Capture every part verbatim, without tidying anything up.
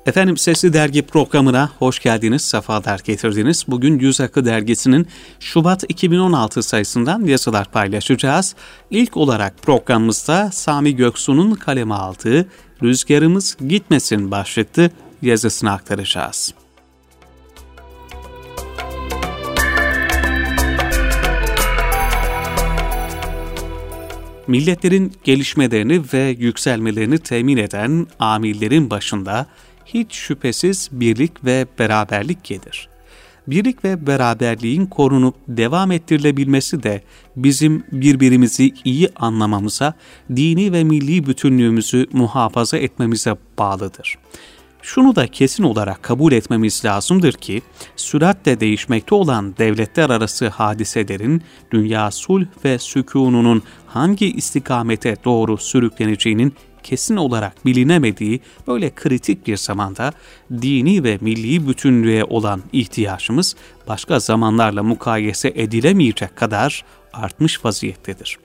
Efendim Sesli Dergi programına hoş geldiniz, sefalar getirdiniz. Bugün Yüz Akı Dergisi'nin Şubat iki bin on altı sayısından yazılar paylaşacağız. İlk olarak programımızda Sami Göksu'nun kaleme aldığı Rüzgarımız Gitmesin başlıklı yazısını aktaracağız. Milletlerin gelişmelerini ve yükselmelerini temin eden amillerin başında hiç şüphesiz birlik ve beraberlik gelir. Birlik ve beraberliğin korunup devam ettirilebilmesi de bizim birbirimizi iyi anlamamıza, dini ve milli bütünlüğümüzü muhafaza etmemize bağlıdır. Şunu da kesin olarak kabul etmemiz lazımdır ki, süratle değişmekte olan devletler arası hadiselerin dünya sulh ve sükununun hangi istikamete doğru sürükleneceğinin kesin olarak bilinemediği böyle kritik bir zamanda dini ve milli bütünlüğe olan ihtiyacımız başka zamanlarla mukayese edilemeyecek kadar artmış vaziyettedir.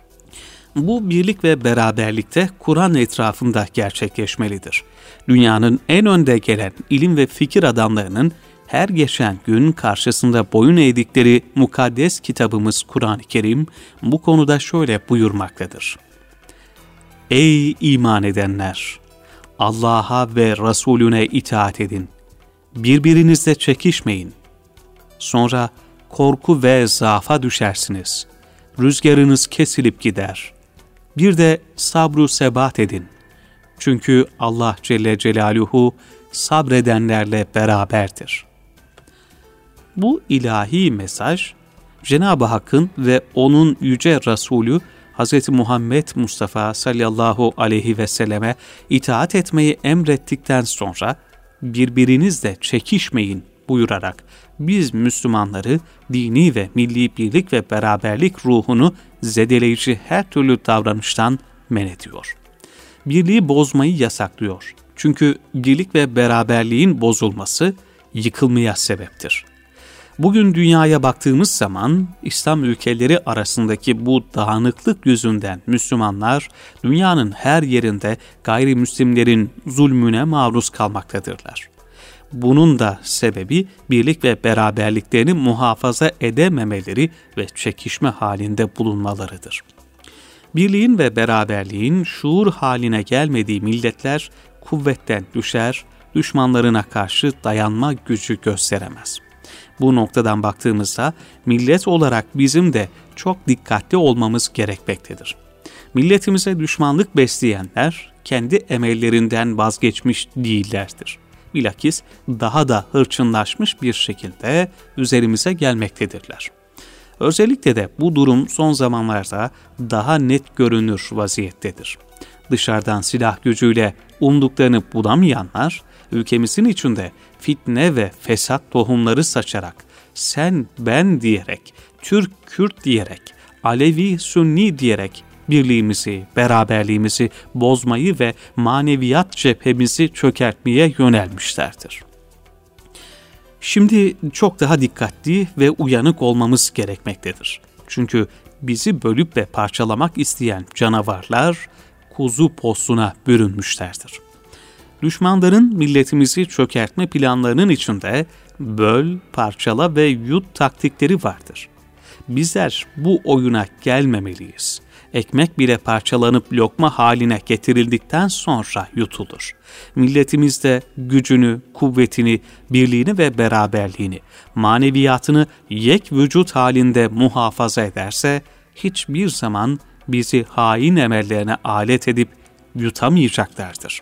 Bu birlik ve beraberlikte Kur'an etrafında gerçekleşmelidir. Dünyanın en önde gelen ilim ve fikir adamlarının her geçen gün karşısında boyun eğdikleri mukaddes kitabımız Kur'an-ı Kerim bu konuda şöyle buyurmaktadır. Ey iman edenler! Allah'a ve Resulüne itaat edin. Birbirinizle çekişmeyin. Sonra korku ve zaafa düşersiniz. Rüzgarınız kesilip gider. Bir de sabru sebat edin. Çünkü Allah Celle Celaluhu sabredenlerle beraberdir. Bu ilahi mesaj, Cenab-ı Hakk'ın ve O'nun yüce Resulü Hz. Muhammed Mustafa sallallahu aleyhi ve selleme itaat etmeyi emrettikten sonra birbirinizle çekişmeyin buyurarak biz Müslümanları dini ve milli birlik ve beraberlik ruhunu zedeleyici her türlü davranıştan men ediyor. Birliği bozmayı yasaklıyor. Çünkü birlik ve beraberliğin bozulması yıkılmaya sebeptir. Bugün dünyaya baktığımız zaman İslam ülkeleri arasındaki bu dağınıklık yüzünden Müslümanlar dünyanın her yerinde gayrimüslimlerin zulmüne maruz kalmaktadırlar. Bunun da sebebi birlik ve beraberliklerini muhafaza edememeleri ve çekişme halinde bulunmalarıdır. Birliğin ve beraberliğin şuur haline gelmediği milletler kuvvetten düşer, düşmanlarına karşı dayanma gücü gösteremez. Bu noktadan baktığımızda millet olarak bizim de çok dikkatli olmamız gerekmektedir. Milletimize düşmanlık besleyenler kendi emellerinden vazgeçmiş değillerdir. Bilakis daha da hırçınlaşmış bir şekilde üzerimize gelmektedirler. Özellikle de bu durum son zamanlarda daha net görünür vaziyettedir. Dışarıdan silah gücüyle umduklarını bulamayanlar, ülkemizin içinde fitne ve fesat tohumları saçarak, sen ben diyerek, Türk Kürt diyerek, Alevi Sünni diyerek birliğimizi, beraberliğimizi bozmayı ve maneviyat cephemizi çökertmeye yönelmişlerdir. Şimdi çok daha dikkatli ve uyanık olmamız gerekmektedir. Çünkü bizi bölüp ve parçalamak isteyen canavarlar kuzu postuna bürünmüşlerdir. Düşmanların milletimizi çökertme planlarının içinde böl, parçala ve yut taktikleri vardır. Bizler bu oyuna gelmemeliyiz. Ekmek bile parçalanıp lokma haline getirildikten sonra yutulur. Milletimiz de gücünü, kuvvetini, birliğini ve beraberliğini, maneviyatını yek vücut halinde muhafaza ederse, hiçbir zaman bizi hain emellerine alet edip yutamayacaklardır.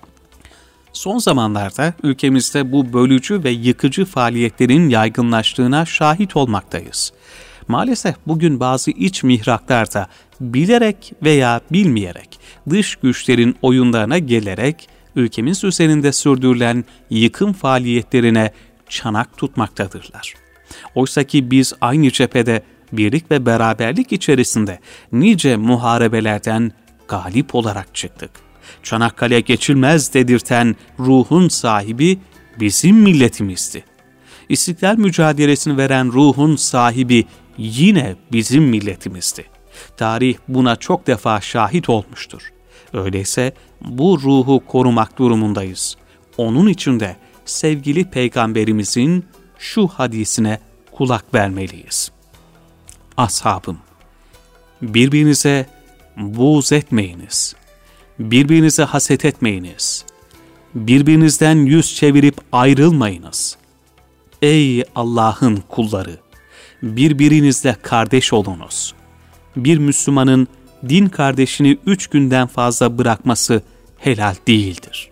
Son zamanlarda ülkemizde bu bölücü ve yıkıcı faaliyetlerin yaygınlaştığına şahit olmaktayız. Maalesef bugün bazı iç mihraklarda bilerek veya bilmeyerek dış güçlerin oyunlarına gelerek ülkemiz üzerinde sürdürülen yıkım faaliyetlerine çanak tutmaktadırlar. Oysaki biz aynı cephede birlik ve beraberlik içerisinde nice muharebelerden galip olarak çıktık. Çanakkale geçilmez dedirten ruhun sahibi bizim milletimizdi. İstiklal mücadelesini veren ruhun sahibi yine bizim milletimizdi. Tarih buna çok defa şahit olmuştur. Öyleyse bu ruhu korumak durumundayız. onun için de sevgili Peygamberimizin şu hadisine kulak vermeliyiz. Ashabım, birbirinize buğz etmeyiniz, birbirinize haset etmeyiniz, birbirinizden yüz çevirip ayrılmayınız. Ey Allah'ın kulları! Birbirinizle kardeş olunuz. Bir Müslümanın din kardeşini üç günden fazla bırakması helal değildir.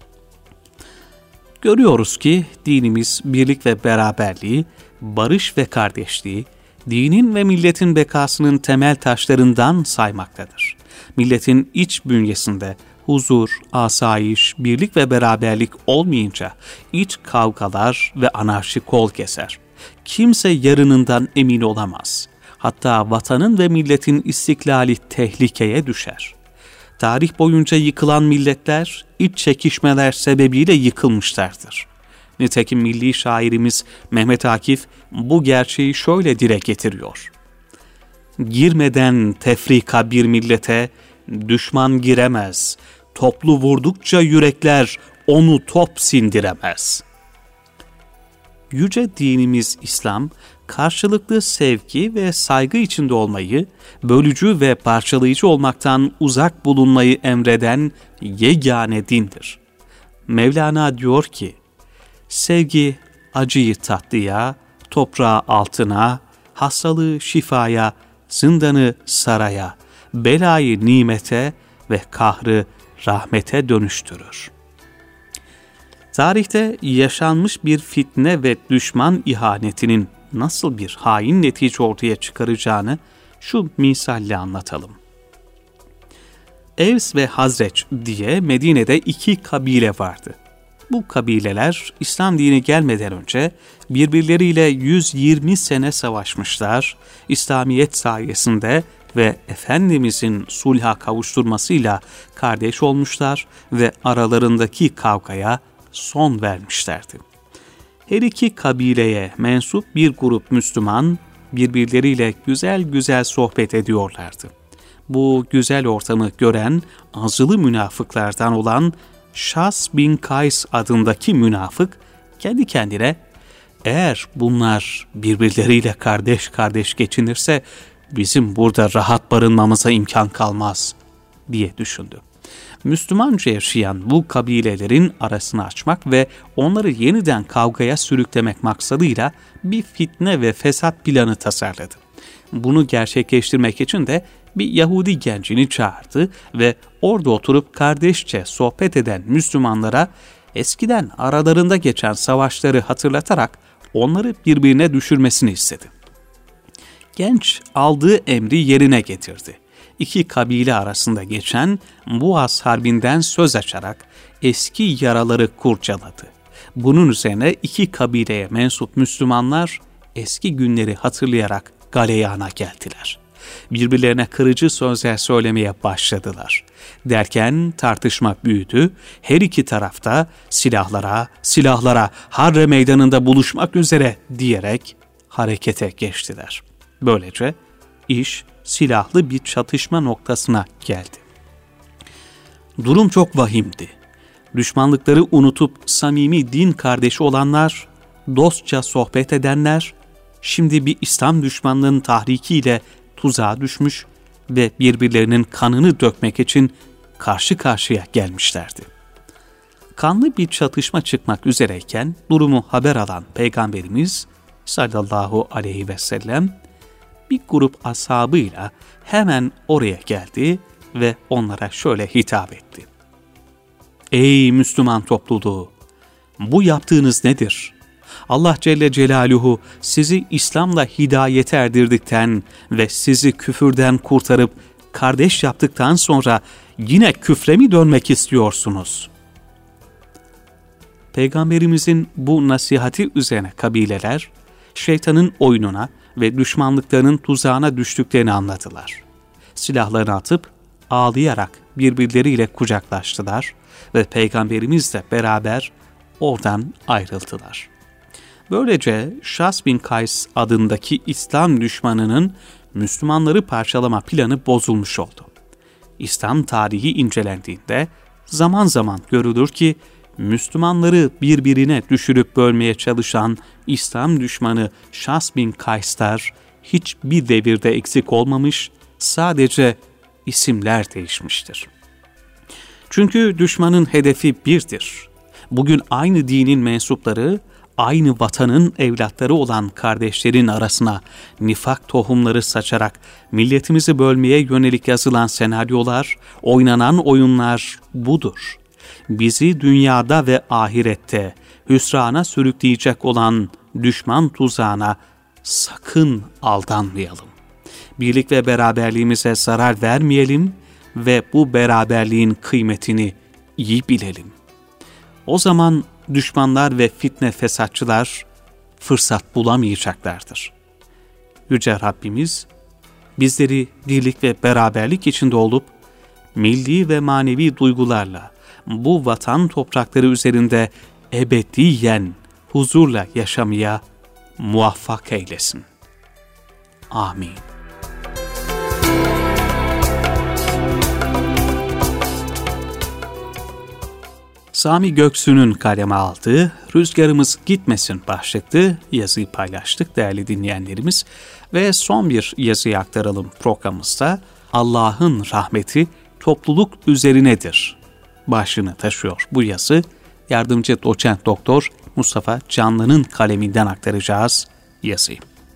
Görüyoruz ki dinimiz birlik ve beraberliği, barış ve kardeşliği, dinin ve milletin bekasının temel taşlarından saymaktadır. Milletin iç bünyesinde huzur, asayiş, birlik ve beraberlik olmayınca iç kavgalar ve anarşi kol keser. Kimse yarınından emin olamaz. Hatta vatanın ve milletin istiklali tehlikeye düşer. Tarih boyunca yıkılan milletler, iç çekişmeler sebebiyle yıkılmışlardır. Nitekim milli şairimiz Mehmet Akif bu gerçeği şöyle dile getiriyor. Girmeden tefrika bir millete, düşman giremez. Toplu vurdukça yürekler onu top sindiremez. Yüce dinimiz İslam, karşılıklı sevgi ve saygı içinde olmayı, bölücü ve parçalayıcı olmaktan uzak bulunmayı emreden yegane dindir. Mevlana diyor ki, sevgi acıyı tatlıya, toprağı altına, hastalığı şifaya, zindanı saraya, belayı nimete ve kahrı rahmete dönüştürür. Tarihte yaşanmış bir fitne ve düşman ihanetinin nasıl bir hain netice ortaya çıkaracağını şu misalle anlatalım. Evs ve Hazreç diye Medine'de iki kabile vardı. Bu kabileler İslam dini gelmeden önce birbirleriyle yüz yirmi sene savaşmışlar, İslamiyet sayesinde ve Efendimizin sulha kavuşturmasıyla kardeş olmuşlar ve aralarındaki kavgaya son vermişlerdi. Her iki kabileye mensup bir grup Müslüman birbirleriyle güzel güzel sohbet ediyorlardı. Bu güzel ortamı gören azılı münafıklardan olan Şas bin Kays adındaki münafık kendi kendine, eğer bunlar birbirleriyle kardeş kardeş geçinirse bizim burada rahat barınmamıza imkan kalmaz diye düşündü. Müslümanca yaşayan bu kabilelerin arasını açmak ve onları yeniden kavgaya sürüklemek maksadıyla bir fitne ve fesat planı tasarladı. Bunu gerçekleştirmek için de bir Yahudi gencini çağırdı ve orada oturup kardeşçe sohbet eden Müslümanlara eskiden aralarında geçen savaşları hatırlatarak onları birbirine düşürmesini istedi. Genç aldığı emri yerine getirdi. İki kabile arasında geçen Boğaz Harbi'nden söz açarak eski yaraları kurcaladı. Bunun üzerine iki kabileye mensup Müslümanlar eski günleri hatırlayarak galeyana geldiler. Birbirlerine kırıcı sözler söylemeye başladılar. Derken tartışma büyüdü. Her iki tarafta silahlara, silahlara, Harre meydanında buluşmak üzere diyerek harekete geçtiler. Böylece iş silahlı bir çatışma noktasına geldi. Durum çok vahimdi. Düşmanlıkları unutup samimi din kardeşi olanlar, dostça sohbet edenler, şimdi bir İslam düşmanlığının tahrikiyle tuzağa düşmüş ve birbirlerinin kanını dökmek için karşı karşıya gelmişlerdi. Kanlı bir çatışma çıkmak üzereyken durumu haber alan Peygamberimiz sallallahu aleyhi ve sellem bir grup ashabıyla hemen oraya geldi ve onlara şöyle hitap etti. Ey Müslüman topluluğu! Bu yaptığınız nedir? Allah Celle Celaluhu sizi İslam'la hidayete erdirdikten ve sizi küfürden kurtarıp kardeş yaptıktan sonra yine küfre mi dönmek istiyorsunuz? Peygamberimizin bu nasihati üzerine kabileler, şeytanın oyununa ve düşmanlıklarının tuzağına düştüklerini anladılar. Silahlarını atıp ağlayarak birbirleriyle kucaklaştılar ve Peygamberimizle beraber oradan ayrıldılar. Böylece Şas bin Kays adındaki İslam düşmanının Müslümanları parçalama planı bozulmuş oldu. İslam tarihi incelendiğinde zaman zaman görülür ki Müslümanları birbirine düşürüp bölmeye çalışan İslam düşmanı Şas bin Kayslar hiçbir devirde eksik olmamış, sadece isimler değişmiştir. Çünkü düşmanın hedefi birdir. Bugün aynı dinin mensupları, aynı vatanın evlatları olan kardeşlerin arasına nifak tohumları saçarak milletimizi bölmeye yönelik yazılan senaryolar, oynanan oyunlar budur. Bizi dünyada ve ahirette hüsrana sürükleyecek olan düşman tuzağına sakın aldanmayalım. Birlik ve beraberliğimize zarar vermeyelim ve bu beraberliğin kıymetini iyi bilelim. O zaman düşmanlar ve fitne fesatçılar fırsat bulamayacaklardır. Yüce Rabbimiz bizleri birlik ve beraberlik içinde olup milli ve manevi duygularla bu vatan toprakları üzerinde ebediyen huzurla yaşamaya muvaffak eylesin. Amin. Sami Göksu'nun kaleme aldığı "Rüzgarımız Gitmesin" başlıklı yazıyı paylaştık değerli dinleyenlerimiz. Ve son bir yazıyı aktaralım programımızda. Allah'ın rahmeti topluluk üzerinedir başlığını taşıyor bu yazı. Yardımcı doçent doktor Mustafa Canlı'nın kaleminden aktaracağız yazıyı.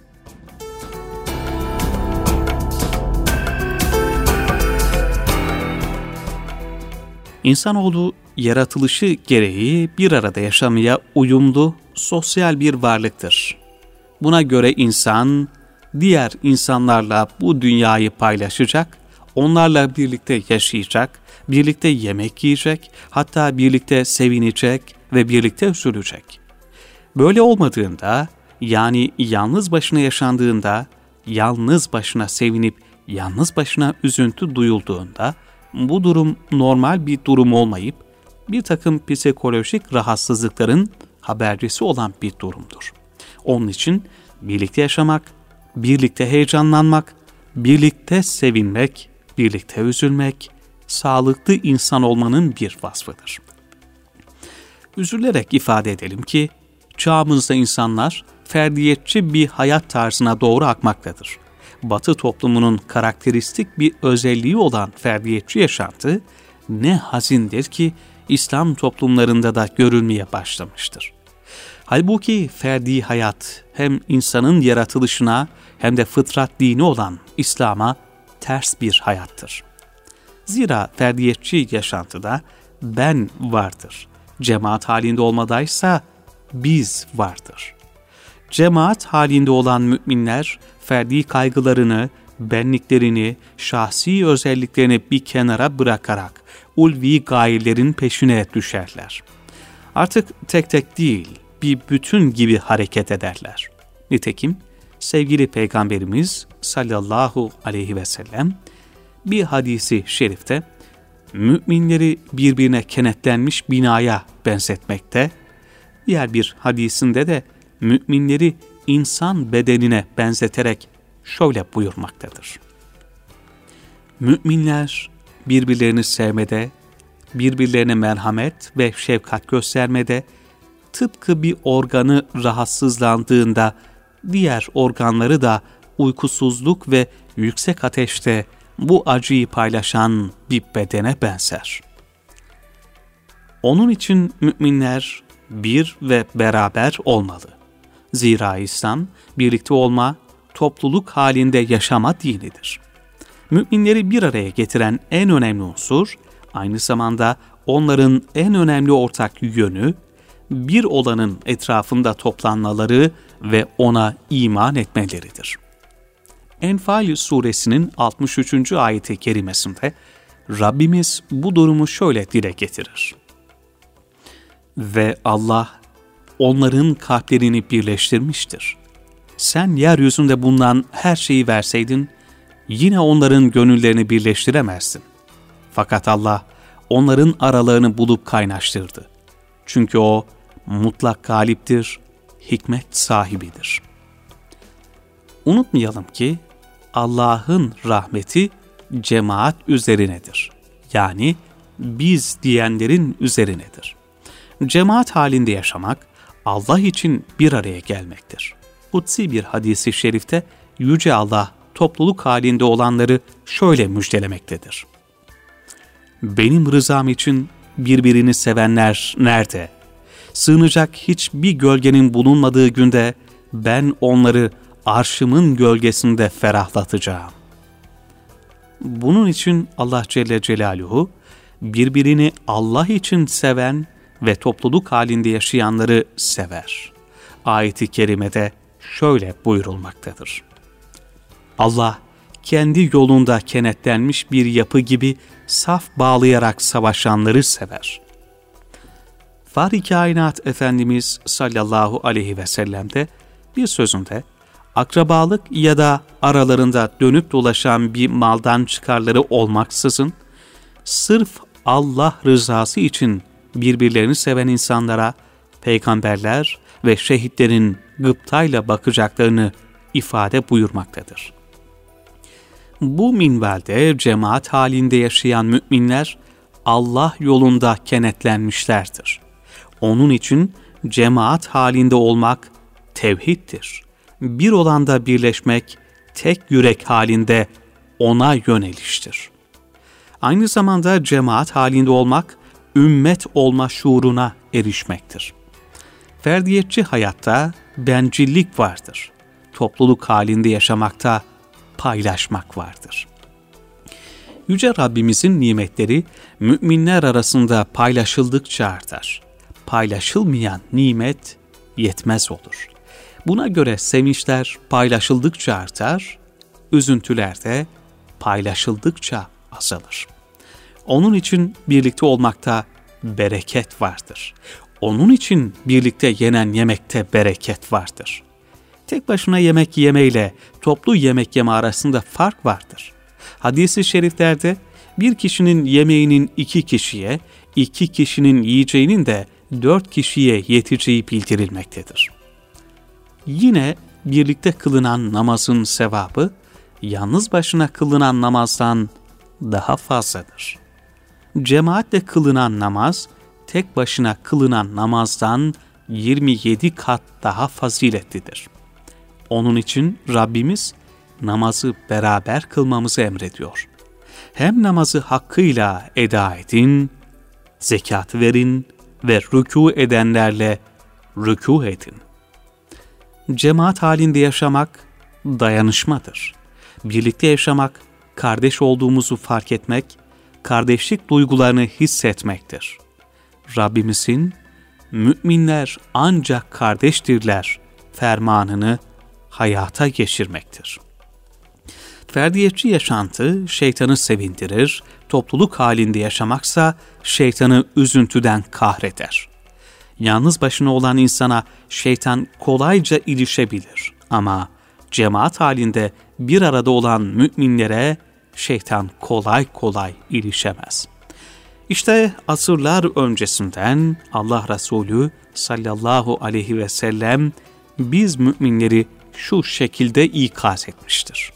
İnsanoğlu yaratılışı gereği bir arada yaşamaya uyumlu, sosyal bir varlıktır. Buna göre insan, diğer insanlarla bu dünyayı paylaşacak, onlarla birlikte yaşayacak, birlikte yemek yiyecek, hatta birlikte sevinecek ve birlikte üzülecek. Böyle olmadığında, yani yalnız başına yaşandığında, yalnız başına sevinip yalnız başına üzüntü duyulduğunda, bu durum normal bir durum olmayıp, bir takım psikolojik rahatsızlıkların habercisi olan bir durumdur. Onun için birlikte yaşamak, birlikte heyecanlanmak, birlikte sevinmek, birlikte üzülmek, sağlıklı insan olmanın bir vasfıdır. Üzülerek ifade edelim ki, çağımızda insanlar ferdiyetçi bir hayat tarzına doğru akmaktadır. Batı toplumunun karakteristik bir özelliği olan ferdiyetçi yaşantı, ne hazindir ki İslam toplumlarında da görülmeye başlamıştır. Halbuki ferdi hayat hem insanın yaratılışına hem de fıtrat dini olan İslam'a ters bir hayattır. Zira ferdiyetçi yaşantıda ben vardır. Cemaat halinde olmadaysa biz vardır. Cemaat halinde olan müminler ferdi kaygılarını, benliklerini, şahsi özelliklerini bir kenara bırakarak ulvi gayelerin peşine düşerler. Artık tek tek değil, bir bütün gibi hareket ederler. Nitekim sevgili Peygamberimiz sallallahu aleyhi ve sellem bir hadisi şerifte müminleri birbirine kenetlenmiş binaya benzetmekte, diğer bir hadisinde de müminleri insan bedenine benzeterek şöyle buyurmaktadır. Müminler birbirlerini sevmede, birbirlerine merhamet ve şefkat göstermede, tıpkı bir organı rahatsızlandığında diğer organları da uykusuzluk ve yüksek ateşte bu acıyı paylaşan bir bedene benzer. Onun için müminler bir ve beraber olmalı. Zira İslam, birlikte olma, topluluk halinde yaşama dinidir. Müminleri bir araya getiren en önemli unsur, aynı zamanda onların en önemli ortak yönü, bir olanın etrafında toplanmaları ve ona iman etmeleridir. Enfal suresinin altmış üçüncü ayeti kerimesinde Rabbimiz bu durumu şöyle dile getirir. Ve Allah onların kalplerini birleştirmiştir. Sen yeryüzünde bulunan her şeyi verseydin, yine onların gönüllerini birleştiremezdin. Fakat Allah onların aralarını bulup kaynaştırdı. Çünkü O mutlak galiptir, hikmet sahibidir. Unutmayalım ki Allah'ın rahmeti cemaat üzerinedir. Yani biz diyenlerin üzerinedir. Cemaat halinde yaşamak, Allah için bir araya gelmektir. Kutsi bir hadis-i şerifte Yüce Allah topluluk halinde olanları şöyle müjdelemektedir. Benim rızam için birbirini sevenler nerede? Sığınacak hiçbir gölgenin bulunmadığı günde ben onları arşımın gölgesinde ferahlatacağım. Bunun için Allah Celle Celaluhu birbirini Allah için seven ve topluluk halinde yaşayanları sever. Ayet-i kerimede şöyle buyurulmaktadır. Allah kendi yolunda kenetlenmiş bir yapı gibi saf bağlayarak savaşanları sever. Fahri Kainat Efendimiz sallallahu aleyhi ve sellem de bir sözünde akrabalık ya da aralarında dönüp dolaşan bir maldan çıkarları olmaksızın sırf Allah rızası için birbirlerini seven insanlara peygamberler ve şehitlerin gıptayla bakacaklarını ifade buyurmaktadır. Bu minvalde cemaat halinde yaşayan müminler Allah yolunda kenetlenmişlerdir. Onun için cemaat halinde olmak tevhiddir. Bir olanda birleşmek, tek yürek halinde ona yöneliştir. Aynı zamanda cemaat halinde olmak, ümmet olma şuuruna erişmektir. Ferdiyetçi hayatta bencillik vardır. Topluluk halinde yaşamakta paylaşmak vardır. Yüce Rabbimizin nimetleri müminler arasında paylaşıldıkça artar. Paylaşılmayan nimet yetmez olur. Buna göre sevinçler paylaşıldıkça artar, üzüntüler de paylaşıldıkça azalır. Onun için birlikte olmakta bereket vardır. Onun için birlikte yenen yemekte bereket vardır. Tek başına yemek yemeyle toplu yemek yeme arasında fark vardır. Hadis-i şeriflerde bir kişinin yemeğinin iki kişiye, iki kişinin yiyeceğinin de dört kişiye yeteceği bildirilmektedir. Yine birlikte kılınan namazın sevabı, yalnız başına kılınan namazdan daha fazladır. Cemaatle kılınan namaz, tek başına kılınan namazdan yirmi yedi kat daha faziletlidir. Onun için Rabbimiz namazı beraber kılmamızı emrediyor. Hem namazı hakkıyla eda edin, zekat verin ve rükû edenlerle rükû edin. Cemaat halinde yaşamak dayanışmadır. Birlikte yaşamak, kardeş olduğumuzu fark etmek, kardeşlik duygularını hissetmektir. Rabbimizin, müminler ancak kardeştirler fermanını hayata geçirmektir. Ferdiyetçi yaşantı şeytanı sevindirir, topluluk halinde yaşamaksa şeytanı üzüntüden kahreder. Yalnız başına olan insana şeytan kolayca ilişebilir ama cemaat halinde bir arada olan müminlere şeytan kolay kolay ilişemez. İşte asırlar öncesinden Allah Resulü sallallahu aleyhi ve sellem biz müminleri şu şekilde ikaz etmiştir.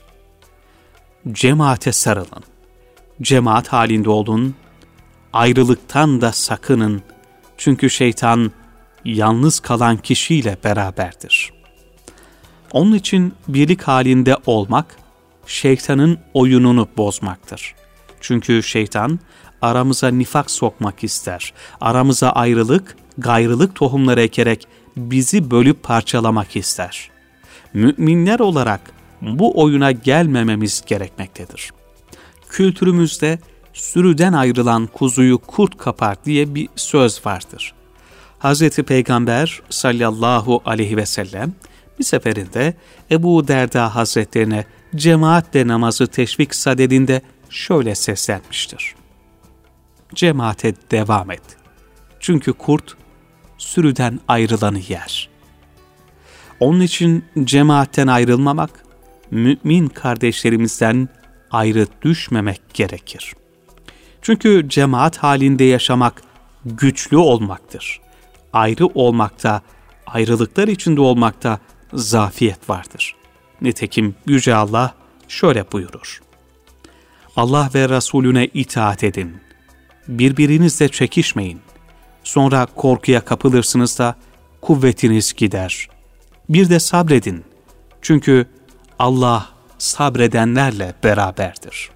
Cemaate sarılın, cemaat halinde olun, ayrılıktan da sakının çünkü şeytan yalnız kalan kişiyle beraberdir. Onun için birlik halinde olmak, şeytanın oyununu bozmaktır. Çünkü şeytan aramıza nifak sokmak ister, aramıza ayrılık, gayrılık tohumları ekerek bizi bölüp parçalamak ister. Müminler olarak bu oyuna gelmememiz gerekmektedir. Kültürümüzde sürüden ayrılan kuzuyu kurt kapar diye bir söz vardır. Hazreti Peygamber sallallahu aleyhi ve sellem bir seferinde Ebu Derda Hazretlerine cemaatle namazı teşvik sadedinde şöyle seslenmiştir. Cemaate devam et. Çünkü kurt sürüden ayrılanı yer. Onun için cemaatten ayrılmamak, mümin kardeşlerimizden ayrı düşmemek gerekir. Çünkü cemaat halinde yaşamak güçlü olmaktır. Ayrı olmakta, ayrılıklar içinde olmakta zafiyet vardır. Nitekim Yüce Allah şöyle buyurur. Allah ve Resulüne itaat edin. Birbirinizle çekişmeyin. Sonra korkuya kapılırsınız da kuvvetiniz gider. Bir de sabredin. Çünkü Allah sabredenlerle beraberdir.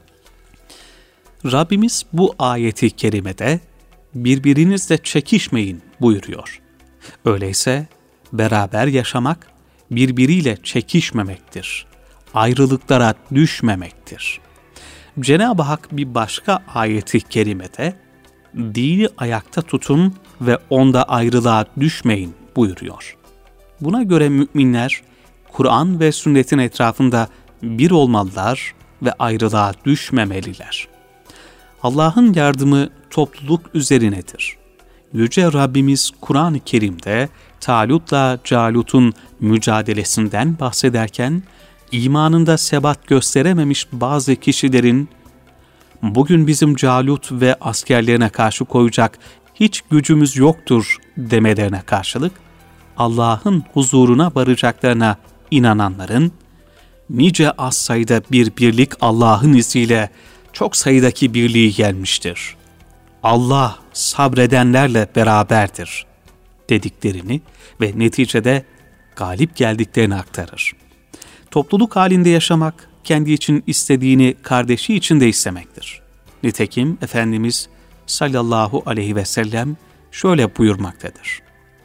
Rabbimiz bu ayeti kerimede birbirinizle çekişmeyin buyuruyor. Öyleyse beraber yaşamak birbiriyle çekişmemektir. Ayrılıklara düşmemektir. Cenab-ı Hak bir başka ayeti kerimede dini ayakta tutun ve onda ayrılığa düşmeyin buyuruyor. Buna göre müminler Kur'an ve sünnetin etrafında bir olmalılar ve ayrılığa düşmemeliler. Allah'ın yardımı topluluk üzerinedir. Yüce Rabbimiz Kur'an-ı Kerim'de Talut'la Calut'un mücadelesinden bahsederken, imanında sebat gösterememiş bazı kişilerin, bugün bizim Calut ve askerlerine karşı koyacak hiç gücümüz yoktur demelerine karşılık, Allah'ın huzuruna varacaklarına inananların, nice az sayıda bir birlik Allah'ın izniyle çok sayıdaki birliği gelmiştir. Allah sabredenlerle beraberdir dediklerini ve neticede galip geldiklerini aktarır. Topluluk halinde yaşamak, kendi için istediğini kardeşi için de istemektir. Nitekim Efendimiz sallallahu aleyhi ve sellem şöyle buyurmaktadır.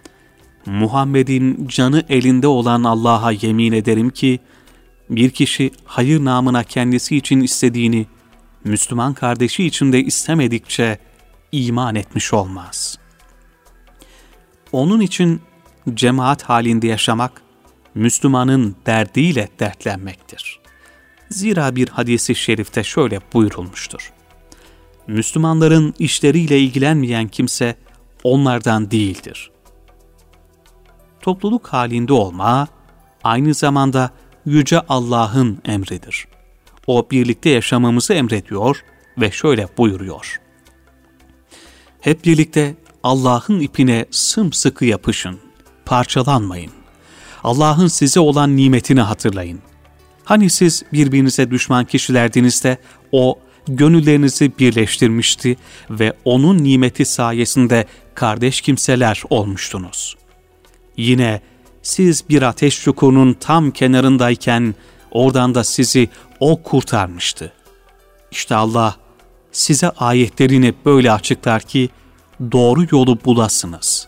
Muhammed'in canı elinde olan Allah'a yemin ederim ki, bir kişi hayır namına kendisi için istediğini, Müslüman kardeşi için de istemedikçe iman etmiş olmaz. Onun için cemaat halinde yaşamak, Müslümanın derdiyle dertlenmektir. Zira bir hadis-i şerifte şöyle buyurulmuştur. Müslümanların işleriyle ilgilenmeyen kimse onlardan değildir. Topluluk halinde olma, aynı zamanda Yüce Allah'ın emridir. O birlikte yaşamamızı emrediyor ve şöyle buyuruyor. Hep birlikte Allah'ın ipine sımsıkı yapışın, parçalanmayın. Allah'ın size olan nimetini hatırlayın. Hani siz birbirinize düşman kişilerdiniz de O gönüllerinizi birleştirmişti ve O'nun nimeti sayesinde kardeş kimseler olmuştunuz. Yine siz bir ateş çukurunun tam kenarındayken oradan da sizi O kurtarmıştı. İşte Allah size ayetlerini böyle açıklar ki doğru yolu bulasınız.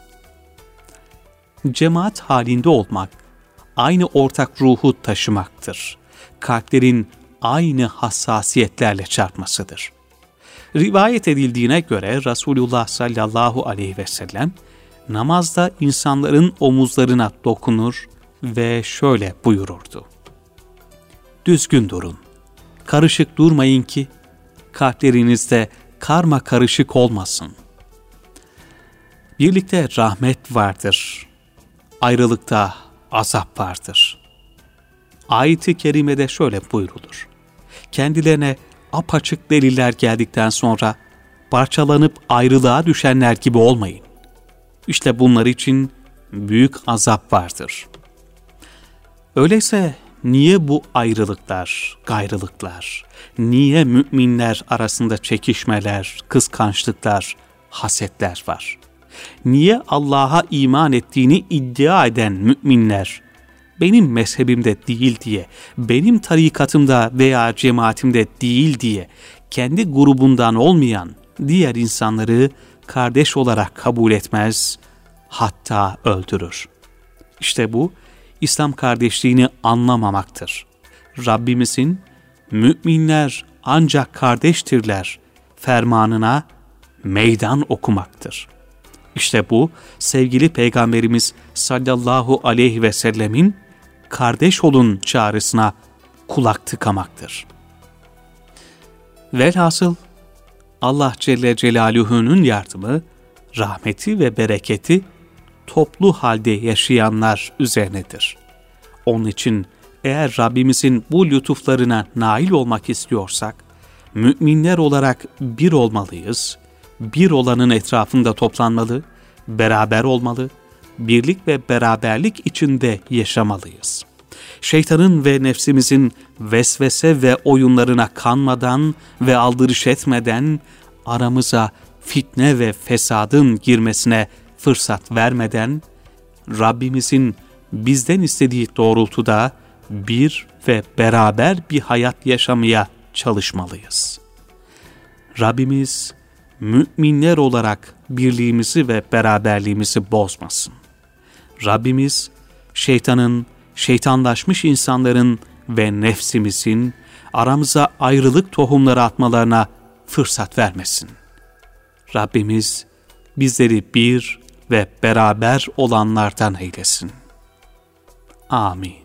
Cemaat halinde olmak, aynı ortak ruhu taşımaktır. Kalplerin aynı hassasiyetlerle çarpmasıdır. Rivayet edildiğine göre Resulullah sallallahu aleyhi ve sellem namazda insanların omuzlarına dokunur ve şöyle buyururdu. Düzgün durun, karışık durmayın ki kalplerinizde karma karışık olmasın. Birlikte rahmet vardır, ayrılıkta azap vardır. Ayet-i kerimede şöyle buyrulur. Kendilerine apaçık deliller geldikten sonra parçalanıp ayrılığa düşenler gibi olmayın. İşte bunlar için büyük azap vardır. Öyleyse niye bu ayrılıklar, gayrılıklar, niye müminler arasında çekişmeler, kıskançlıklar, hasetler var? Niye Allah'a iman ettiğini iddia eden müminler, benim mezhebimde değil diye, benim tarikatımda veya cemaatimde değil diye, kendi grubundan olmayan diğer insanları kardeş olarak kabul etmez, hatta öldürür? İşte bu, İslam kardeşliğini anlamamaktır. Rabbimizin, müminler ancak kardeştirler fermanına meydan okumaktır. İşte bu, sevgili Peygamberimiz sallallahu aleyhi ve sellemin kardeş olun çağrısına kulak tıkamaktır. Velhasıl, Allah Celle Celaluhu'nun yardımı, rahmeti ve bereketi toplu halde yaşayanlar üzerinedir. Onun için eğer Rabbimizin bu lütuflarına nail olmak istiyorsak, müminler olarak bir olmalıyız, bir olanın etrafında toplanmalı, beraber olmalı, birlik ve beraberlik içinde yaşamalıyız. Şeytanın ve nefsimizin vesvese ve oyunlarına kanmadan ve aldırış etmeden aramıza fitne ve fesadın girmesine fırsat vermeden, Rabbimizin bizden istediği doğrultuda bir ve beraber bir hayat yaşamaya çalışmalıyız. Rabbimiz müminler olarak birliğimizi ve beraberliğimizi bozmasın. Rabbimiz şeytanın, şeytanlaşmış insanların ve nefsimizin aramıza ayrılık tohumları atmalarına fırsat vermesin. Rabbimiz bizleri bir ve beraber olanlardan eylesin. Amin.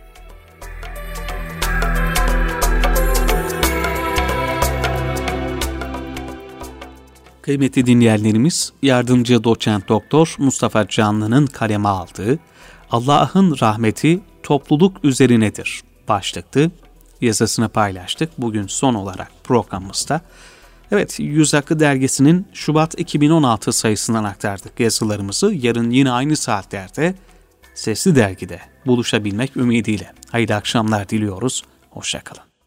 Kıymetli dinleyenlerimiz, yardımcı doçent doktor Mustafa Canlı'nın kaleme aldığı Allah'ın rahmeti topluluk üzerinedir başlıklı yazısını paylaştık bugün son olarak programımızda. Evet, Yüz Akı Dergisi'nin Şubat iki bin on altı sayısından aktardık yazılarımızı. Yarın yine aynı saatlerde Sesli Dergi'de buluşabilmek ümidiyle hayırlı akşamlar diliyoruz. Hoşça kalın.